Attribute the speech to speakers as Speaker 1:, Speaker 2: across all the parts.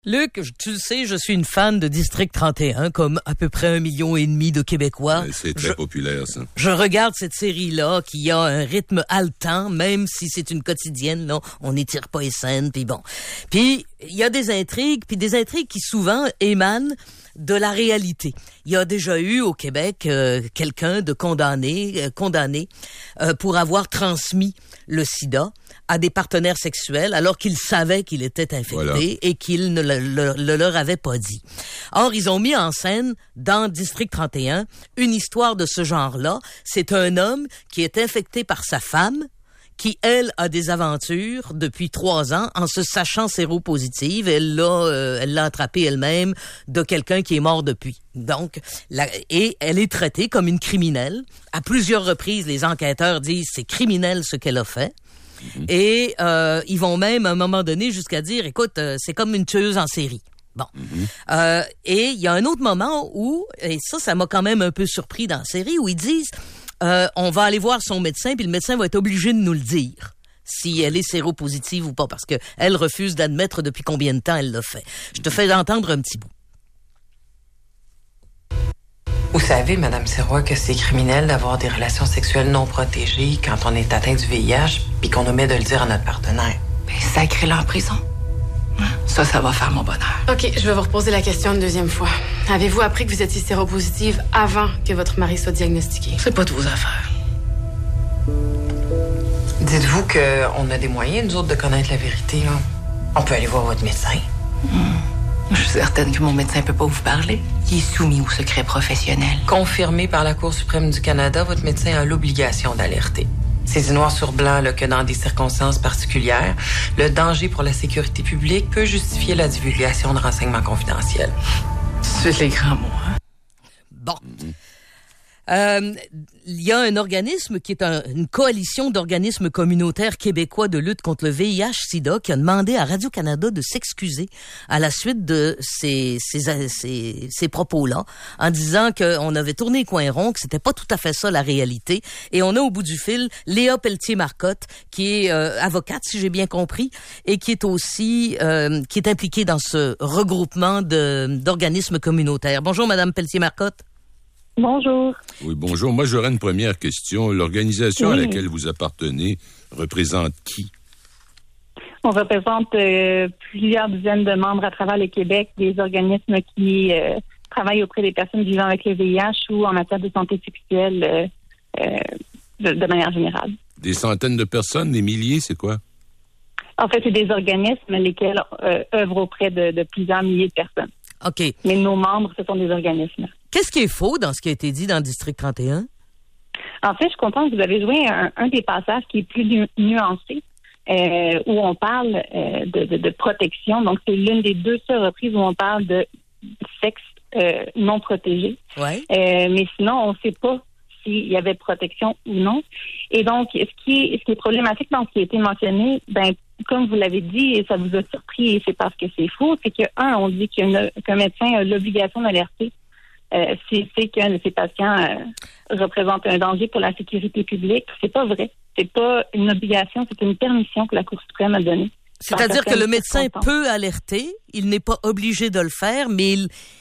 Speaker 1: Luc, tu le sais, je suis une fan de District 31, comme à peu près 1,5 million de Québécois.
Speaker 2: C'est très populaire, ça.
Speaker 1: Je regarde cette série-là qui a un rythme haletant, même si c'est une quotidienne, là, on n'étire pas les scènes, puis bon. Puis, il y a des intrigues qui souvent émanent de la réalité. Il y a déjà eu au Québec quelqu'un de condamné pour avoir transmis le sida à des partenaires sexuels alors qu'il savait qu'il était infecté et qu'il ne le leur avait pas dit. Or, ils ont mis en scène dans District 31 une histoire de ce genre-là. C'est un homme qui est infecté par sa femme, qui, elle, a des aventures depuis 3 ans en se sachant séropositive. Elle l'a attrapée elle-même de quelqu'un qui est mort depuis. Donc, et elle est traitée comme une criminelle. À plusieurs reprises, les enquêteurs disent c'est criminel ce qu'elle a fait. Et ils vont même, à un moment donné, jusqu'à dire, écoute, c'est comme une tueuse en série. Bon. Et il y a un autre moment où, et ça m'a quand même un peu surpris dans la série, où ils disent... on va aller voir son médecin, puis le médecin va être obligé de nous le dire si elle est séropositive ou pas, parce que elle refuse d'admettre depuis combien de temps elle l'a fait. Je te fais entendre un petit bout.
Speaker 3: Vous savez, Madame Sirois, que c'est criminel d'avoir des relations sexuelles non protégées quand on est atteint du VIH, puis qu'on omet de le dire à notre partenaire.
Speaker 4: Ben, sacrez-le en prison. Ça va faire mon bonheur.
Speaker 5: OK, je vais vous reposer la question une deuxième fois. Avez-vous appris que vous étiez séropositive avant que votre mari soit diagnostiqué?
Speaker 4: C'est pas de vos affaires.
Speaker 3: Dites-vous qu'on a des moyens, nous autres, de connaître la vérité, là. On peut aller voir votre médecin.
Speaker 4: Je suis certaine que mon médecin peut pas vous parler. Il est soumis au secret professionnel.
Speaker 3: Confirmé par la Cour suprême du Canada, votre médecin a l'obligation d'alerter. C'est du noir sur blanc là, que dans des circonstances particulières, le danger pour la sécurité publique peut justifier la divulgation de renseignements confidentiels.
Speaker 4: C'est les grands mots, hein?
Speaker 1: Bon. Il y a un organisme qui est une coalition d'organismes communautaires québécois de lutte contre le VIH-Sida qui a demandé à Radio-Canada de s'excuser à la suite de ces propos-là, en disant qu'on avait tourné le coin rond, que c'était pas tout à fait ça la réalité. Et on a au bout du fil Léa Pelletier-Marcotte, qui est avocate, si j'ai bien compris, et qui est aussi qui est impliquée dans ce regroupement d'organismes communautaires. Bonjour, Madame Pelletier-Marcotte.
Speaker 6: Bonjour.
Speaker 2: Oui, bonjour. Moi, j'aurais une première question. L'organisation à laquelle vous appartenez représente qui?
Speaker 6: On représente plusieurs dizaines de membres à travers le Québec, des organismes qui travaillent auprès des personnes vivant avec le VIH ou en matière de santé sexuelle de manière générale.
Speaker 2: Des centaines de personnes, des milliers, c'est quoi?
Speaker 6: En fait, c'est des organismes lesquels œuvrent auprès de plusieurs milliers de personnes.
Speaker 1: OK.
Speaker 6: Mais nos membres, ce sont des organismes.
Speaker 1: Qu'est-ce qui est faux dans ce qui a été dit dans le District 31?
Speaker 6: En fait, je suis contente que vous avez joué un des passages qui est plus nuancé, où on parle de protection. Donc, c'est l'une des 2 seules reprises où on parle de sexe non protégé.
Speaker 1: Ouais.
Speaker 6: Mais sinon, on ne sait pas s'il y avait protection ou non. Et donc, ce qui est problématique dans ce qui a été mentionné, comme vous l'avez dit, et ça vous a surpris, et c'est parce que c'est faux, c'est on dit qu'un médecin a l'obligation d'alerter si c'est que ces patients représentent un danger pour la sécurité publique. C'est pas vrai. C'est pas une obligation, c'est une permission que la Cour suprême a donnée.
Speaker 1: C'est-à-dire que le médecin peut alerter, il n'est pas obligé de le faire, mais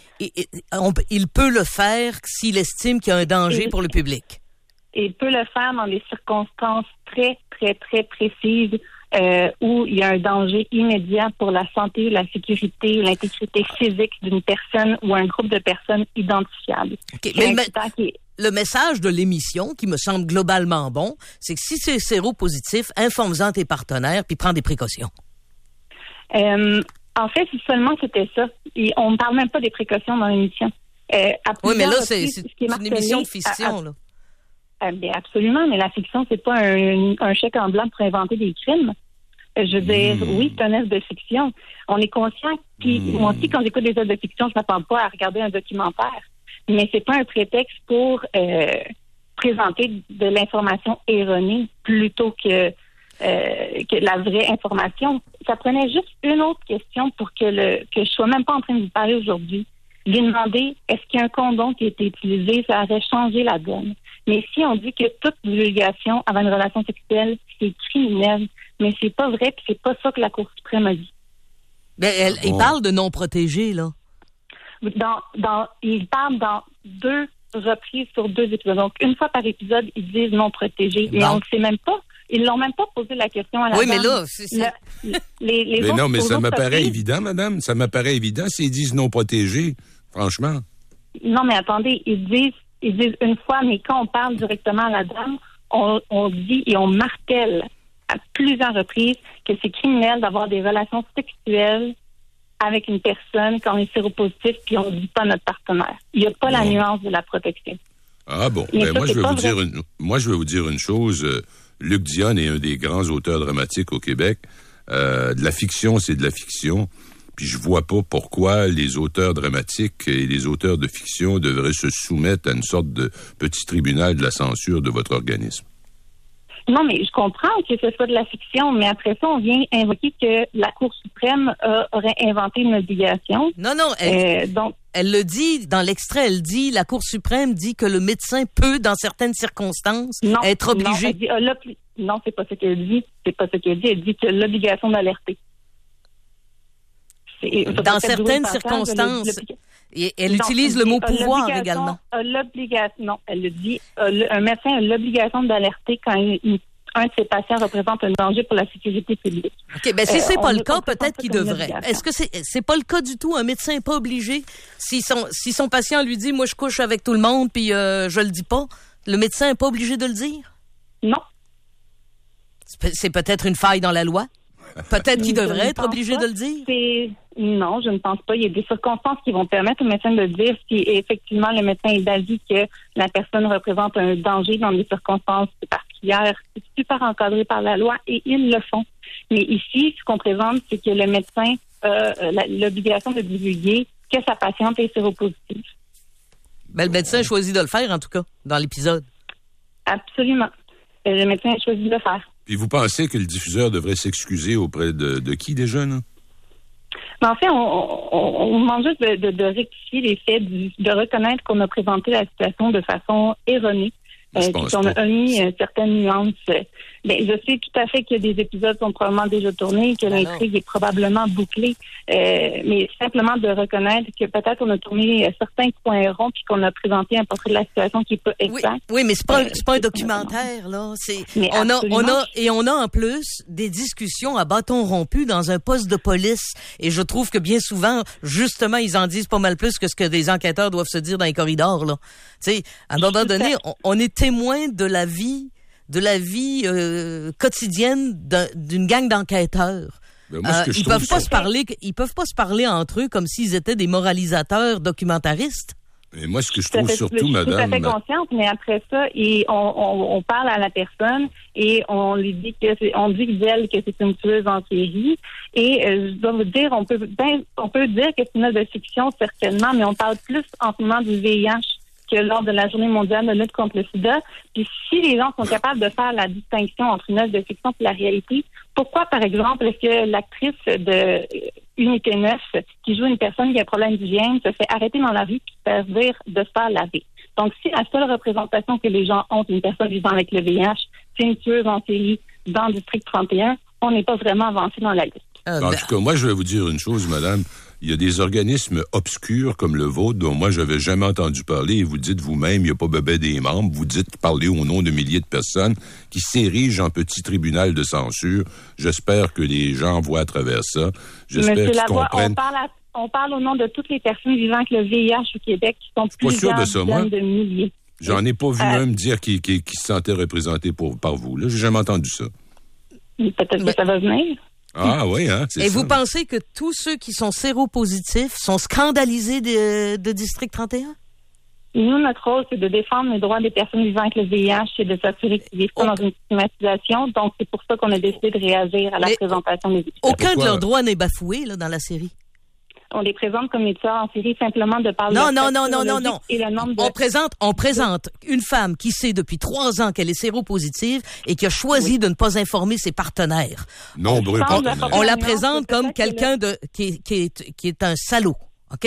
Speaker 1: il peut le faire s'il estime qu'il y a un danger pour le public.
Speaker 6: Il peut le faire dans des circonstances très, très, très précises où il y a un danger immédiat pour la santé, la sécurité, l'intégrité physique d'une personne ou un groupe de personnes identifiables.
Speaker 1: Okay. Mais le message de l'émission, qui me semble globalement bon, c'est que si c'est séropositif, informe-en tes partenaires puis prends des précautions.
Speaker 6: En fait, si seulement c'était ça. On ne parle même pas des précautions dans l'émission.
Speaker 1: Oui, mais là, c'est une émission de fiction, là.
Speaker 6: Bien, absolument, mais la fiction, c'est pas un chèque en blanc pour inventer des crimes. Je veux dire, oui, c'est un œuvre de fiction. On est conscient, puis moi aussi, quand j'écoute des œuvres de fiction, je m'attends pas à regarder un documentaire. Mais c'est pas un prétexte pour présenter de l'information erronée plutôt que la vraie information. Ça prenait juste une autre question pour que je sois même pas en train de vous parler aujourd'hui. Lui demander, est-ce qu'il y a un condom qui a été utilisé? Ça aurait changé la donne. Mais si on dit que toute divulgation avant une relation sexuelle, c'est criminel, mais c'est pas vrai, puis c'est pas ça que la Cour suprême a dit.
Speaker 1: Mais il parle de non protégés, là.
Speaker 6: Il parle dans 2 reprises sur 2 épisodes. Donc, une fois par épisode, ils disent non protégés. Mais on ne sait même pas. Ils l'ont même pas posé la question à la dame.
Speaker 1: Oui, mais là,
Speaker 2: mais non, mais ça m'apparaît évident, madame. Ça m'apparaît évident s'ils disent non protégés, franchement.
Speaker 6: Non, mais attendez, ils disent une fois, mais quand on parle directement à la dame, on dit et on martèle à plusieurs reprises que c'est criminel d'avoir des relations sexuelles avec une personne quand on est séropositif puis on ne dit pas notre partenaire. Il n'y a pas la nuance de la protection.
Speaker 2: Ah bon, moi je vais vous dire une chose. Luc Dionne est un des grands auteurs dramatiques au Québec. De la fiction, c'est de la fiction. Puis je vois pas pourquoi les auteurs dramatiques et les auteurs de fiction devraient se soumettre à une sorte de petit tribunal de la censure de votre organisme.
Speaker 6: Non, mais je comprends que ce soit de la fiction, mais après ça, on vient invoquer que la Cour suprême aurait inventé une obligation.
Speaker 1: Non, elle le dit, dans l'extrait, elle dit, la Cour suprême dit que le médecin peut, dans certaines circonstances, être obligé.
Speaker 6: Non, c'est pas ce qu'elle dit. C'est pas ce qu'elle dit. Elle dit que l'obligation d'alerter.
Speaker 1: Dans certaines circonstances. Et elle utilise le mot pouvoir également.
Speaker 6: Non, elle le dit. Un médecin a l'obligation d'alerter quand un de ses patients représente un danger pour la sécurité publique.
Speaker 1: OK, ben si c'est pas le cas, peut-être qu'il devrait. Est-ce que c'est pas le cas du tout? Un médecin n'est pas obligé? Si son patient lui dit, moi je couche avec tout le monde puis je le dis pas, le médecin n'est pas obligé de le dire?
Speaker 6: Non.
Speaker 1: C'est peut-être une faille dans la loi? Peut-être qu'il devrait être obligé de le dire?
Speaker 6: Non, je ne pense pas. Il y a des circonstances qui vont permettre au médecin de le dire si effectivement le médecin est d'avis que la personne représente un danger dans des circonstances particulières. C'est super encadré par la loi et ils le font. Mais ici, ce qu'on présente, c'est que le médecin a l'obligation de divulguer que sa patiente est séropositive.
Speaker 1: Ben, le médecin a choisi de le faire, en tout cas, dans l'épisode.
Speaker 6: Absolument. Le médecin a choisi de le faire.
Speaker 2: Puis vous pensez que le diffuseur devrait s'excuser auprès de qui déjà, là?
Speaker 6: Mais en fait, on demande juste de rectifier les faits, de reconnaître qu'on a présenté la situation de façon erronée. On a omis certaines nuances. Je sais tout à fait que des épisodes sont probablement déjà tournés, que l'intrigue est probablement bouclée, mais simplement de reconnaître que peut-être on a tourné certains coins ronds puis qu'on a présenté un portrait de la situation qui est pas exact.
Speaker 1: Oui, mais c'est pas un documentaire là. On a en plus des discussions à bâton rompu dans un poste de police et je trouve que bien souvent, justement, ils en disent pas mal plus que ce que des enquêteurs doivent se dire dans les corridors là. Tu sais, à un moment donné, on est témoin de la vie quotidienne d'une gang d'enquêteurs. Ils peuvent pas se parler entre eux comme s'ils étaient des moralisateurs documentaristes.
Speaker 2: Et moi, ce que je trouve surtout, madame...
Speaker 6: Je suis tout à fait consciente, mais après ça, on parle à la personne et on lui dit on dit d'elle que c'est une tueuse en série. Et je dois vous dire, on peut dire que c'est une œuvre de fiction, certainement, mais on parle plus en ce moment du VIH que lors de la Journée mondiale de lutte contre le sida. Puis si les gens sont capables de faire la distinction entre une œuvre de fiction et la réalité, pourquoi, par exemple, est-ce que l'actrice de Unité 9, qui joue une personne qui a un problème d'hygiène, se fait arrêter dans la rue et se fait dire de se faire laver? Donc, si la seule représentation que les gens ont d'une personne vivant avec le VIH, c'est une tueuse en série dans le district 31, on n'est pas vraiment avancé dans la liste.
Speaker 2: En tout cas, moi, je vais vous dire une chose, madame. Il y a des organismes obscurs comme le vôtre dont moi, j'avais jamais entendu parler et vous dites vous-même, il n'y a pas bébé des membres. Vous dites parler au nom de milliers de personnes qui s'érigent en petit tribunal de censure. J'espère que les gens voient à travers ça. J'espère qu'ils comprennent.
Speaker 6: On parle au nom de toutes les personnes vivant avec le VIH au Québec qui sont plusieurs dizaines de milliers.
Speaker 2: J'en ai pas vu un me dire qu'il se sentait représenté par vous. Là, j'ai jamais entendu ça.
Speaker 6: Peut-être que ça va venir.
Speaker 2: Ah oui, hein, c'est ça.
Speaker 1: Et vous pensez que tous ceux qui sont séropositifs sont scandalisés de District 31?
Speaker 6: Nous, notre rôle, c'est de défendre les droits des personnes vivant avec le VIH et de s'assurer qu'ils vivent pas dans une stigmatisation. Donc, c'est pour ça qu'on a décidé de réagir à la présentation des épisodes.
Speaker 1: Aucun de leurs droits n'est bafoué là, dans la série.
Speaker 6: On les présente comme des tueurs en série simplement de par
Speaker 1: non.
Speaker 6: Et le nombre de...
Speaker 1: On présente une femme qui sait depuis 3 ans qu'elle est séropositive et qui a choisi de ne pas informer ses partenaires.
Speaker 2: Nombreux partenaires.
Speaker 1: On la présente comme quelqu'un qui est un salaud, OK?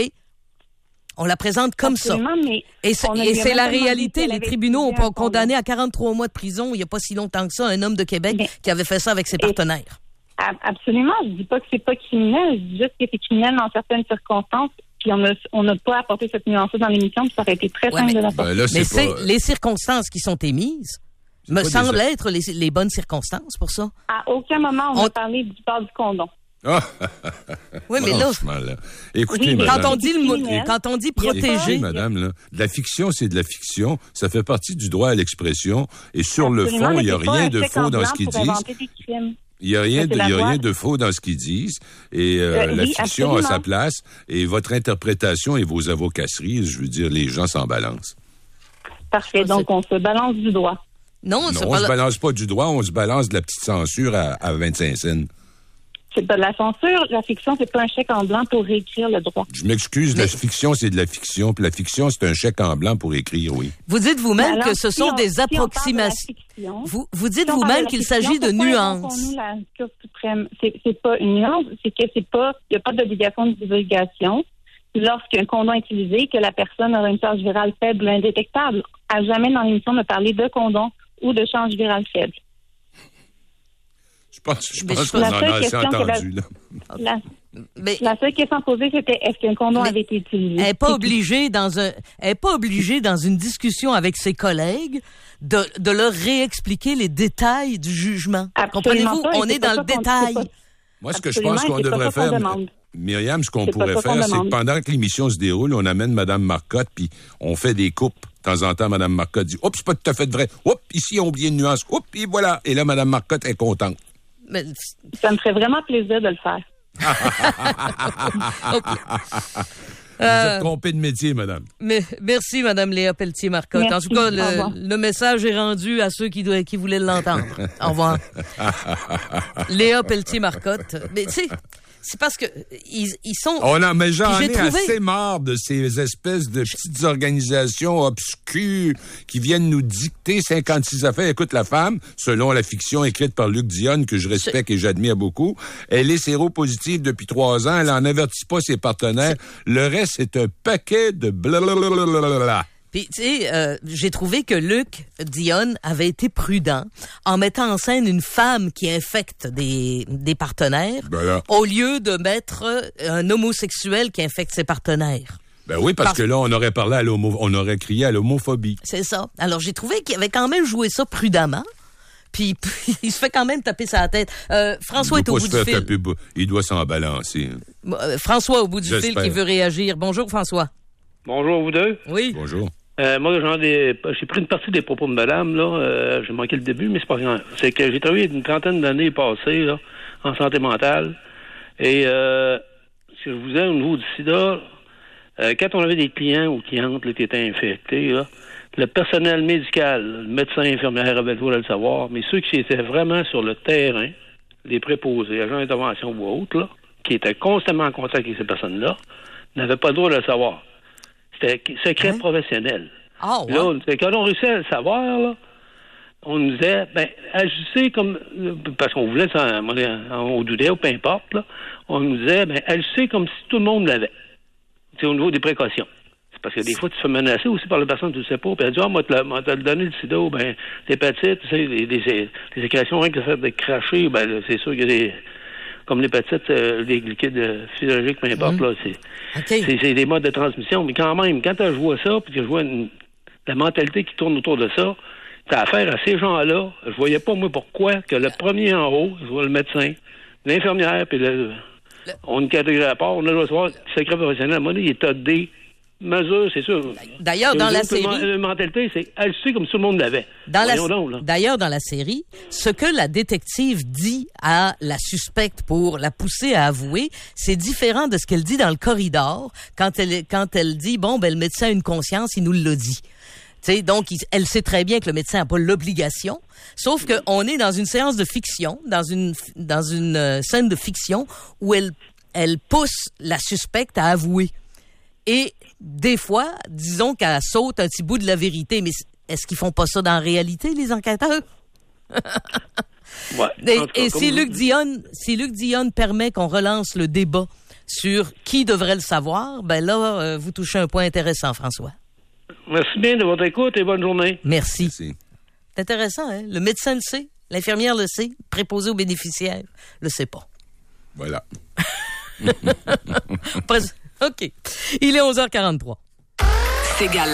Speaker 1: On la présente comme ça. Et c'est la réalité. Les tribunaux ont condamné à 43 mois de prison il n'y a pas si longtemps que ça un homme de Québec qui avait fait ça avec ses partenaires.
Speaker 6: Absolument. Je dis pas que c'est pas criminel. Je dis juste que c'est criminel dans certaines circonstances. Puis on n'a pas apporté cette nuance dans l'émission, puis ça aurait été très simple de l'apporter.
Speaker 1: Mais c'est les circonstances qui sont émises me semblent être les bonnes circonstances pour ça.
Speaker 6: À aucun moment, on a parlé du port du condom.
Speaker 2: Oui, mais là, écoutez,
Speaker 1: madame,
Speaker 2: quand on dit protéger, madame, là, de la fiction, c'est de la fiction. Ça fait partie du droit à l'expression. Et sur le fond, il n'y a rien de faux dans ce qu'ils disent. Il n'y a rien de faux dans ce qu'ils disent. Et la fiction a sa place. Et votre interprétation et vos avocasseries, je veux dire, les gens s'en balancent.
Speaker 6: Parfait. Donc, on se balance du droit.
Speaker 1: Non,
Speaker 2: on se balance pas du droit, on se balance de la petite censure à 25 cents.
Speaker 6: C'est pas de la censure. La fiction, c'est pas un chèque en blanc pour réécrire le droit.
Speaker 2: Je m'excuse, la fiction, c'est de la fiction. Puis la fiction, c'est un chèque en blanc pour écrire, oui.
Speaker 1: Vous dites vous-même que ce sont des approximations. Vous dites vous-même qu'il s'agit de nuances.
Speaker 6: Nous, la Cour suprême, c'est pas une nuance, c'est que il n'y a pas d'obligation de divulgation lorsqu'un condom est utilisé, que la personne aura une charge virale faible ou indétectable. À jamais dans l'émission de parler de condom ou de charge virale faible.
Speaker 2: Je pense qu'on en a assez entendu, là.
Speaker 6: La seule question posée, c'était est-ce qu'un condom avait été utilisé?
Speaker 1: Elle n'est pas obligée dans une discussion avec ses collègues de leur réexpliquer les détails du jugement. Comprenez-vous? On est dans le détail.
Speaker 2: Moi, ce que je pense qu'on devrait faire, Myriam, ce qu'on pourrait faire, c'est que pendant que l'émission se déroule, on amène Mme Marcotte, puis on fait des coupes. De temps en temps, Mme Marcotte dit « Oups, c'est pas tout à fait vrai. Oups, ici, on a oublié une nuance. Oups, et voilà. » Et là, Mme Marcotte est contente.
Speaker 6: Mais... Ça me ferait vraiment plaisir de le faire.
Speaker 2: Vous êtes trompée de métier, madame.
Speaker 1: Merci, Mme Léa Pelletier-Marcotte. En tout cas, le message est rendu à ceux qui voulaient l'entendre. Au revoir. Léa Pelletier-Marcotte. Mais tu sais, c'est parce que ils sont...
Speaker 2: Mais j'en ai assez marre de ces espèces de petites organisations obscures qui viennent nous dicter 56 affaires. Écoute, la femme, selon la fiction écrite par Luc Dionne, que je respecte et j'admire beaucoup, elle est séropositive depuis 3 ans. Elle n'en avertit pas ses partenaires. Le reste, c'est un paquet de blablabla.
Speaker 1: Puis, tu sais, j'ai trouvé que Luc Dionne avait été prudent en mettant en scène une femme qui infecte des partenaires au lieu de mettre un homosexuel qui infecte ses partenaires.
Speaker 2: Ben oui, parce que là, on aurait crié à l'homophobie.
Speaker 1: C'est ça. Alors, j'ai trouvé qu'il avait quand même joué ça prudemment. Puis il se fait quand même taper sa tête. François est au bout du fil.
Speaker 2: Il doit s'en balancer.
Speaker 1: François au bout du fil qui veut réagir. Bonjour, François.
Speaker 7: Bonjour, vous deux.
Speaker 1: Oui.
Speaker 2: Bonjour.
Speaker 7: Moi, j'ai pris une partie des propos de madame, là. J'ai manqué le début, mais c'est pas grave. C'est que j'ai travaillé une trentaine d'années passées, là, en santé mentale. Et, ce que je vous disais, au niveau du sida, quand on avait des clients ou clientes, là, qui étaient infectés, là, le personnel médical, le médecin, infirmière, avait le droit de le savoir, mais ceux qui étaient vraiment sur le terrain, les préposés, agents d'intervention ou autres, là, qui étaient constamment en contact avec ces personnes-là, n'avaient pas le droit de le savoir. C'était secret professionnel.
Speaker 1: Oh, ouais.
Speaker 7: Là, quand on réussit à le savoir, là, on nous disait, agissez comme, parce qu'on voulait, on doudait ou peu importe, là, on nous disait, agissez comme si tout le monde l'avait. C'est au niveau des précautions. C'est parce que des fois, tu te fais menacer aussi par la personne que tu ne sais pas, puis elle dit, moi, t'as donné le sida, l'hépatite, tu sais, les sécrétions, rien que ça fait de cracher, c'est sûr qu'il y a des... Comme l'hépatite, les liquides physiologiques, peu importe, là, c'est des modes de transmission. Mais quand même, quand je vois ça, puis que je vois la mentalité qui tourne autour de ça, t'as affaire à ces gens-là. Je voyais pas, moi, pourquoi que le premier en haut, je vois le médecin, l'infirmière, puis on a une catégorie à part, on a le droit de secret professionnel. À un moment donné, il est des mesures, c'est sûr.
Speaker 1: D'ailleurs, dans la série...
Speaker 7: La mentalité, c'est elle sait comme si tout le monde l'avait.
Speaker 1: D'ailleurs, dans la série, ce que la détective dit à la suspecte pour la pousser à avouer, c'est différent de ce qu'elle dit dans le corridor quand elle dit, le médecin a une conscience, il nous l'a dit. T'sais, donc, elle sait très bien que le médecin n'a pas l'obligation, sauf qu'on est dans une séance de fiction, dans une scène de fiction où elle pousse la suspecte à avouer. Et des fois, disons qu'elle saute un petit bout de la vérité, mais est-ce qu'ils font pas ça dans la réalité, les enquêteurs? Et si Luc Dionne permet qu'on relance le débat sur qui devrait le savoir, là, vous touchez un point intéressant, François.
Speaker 7: Merci bien de votre écoute et bonne journée.
Speaker 1: Merci. C'est intéressant, hein? Le médecin le sait, L'infirmière le sait. Préposée aux bénéficiaires le sait pas.
Speaker 2: Voilà.
Speaker 1: OK. Il est 11h43.
Speaker 8: C'est égal.